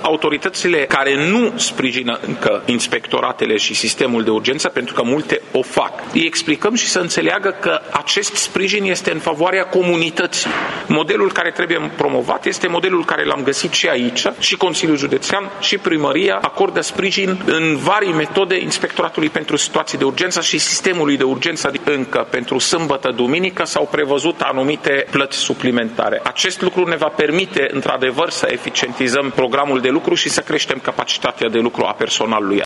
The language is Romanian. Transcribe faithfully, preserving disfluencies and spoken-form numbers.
autoritățile care nu sprijină încă inspectoratele și sistemul de urgență, pentru că multe o fac. Îi explicăm și să înțeleagă că acest sprijin este în favoarea comunității. Modelul care trebuie promovat este modelul care l-am găsit și aici, și Consiliul Județean și Primăria acordă sprijin în varii metode Inspectoratului pentru situații de urgență și sistemului de urgență. Încă pentru sâmbătă, duminică s-au prevăzut anumite plăți suplimentare. Acest lucru ne va permite într-adevăr să eficientizăm programul de lucru și să creștem capacitatea de lucru a personalului.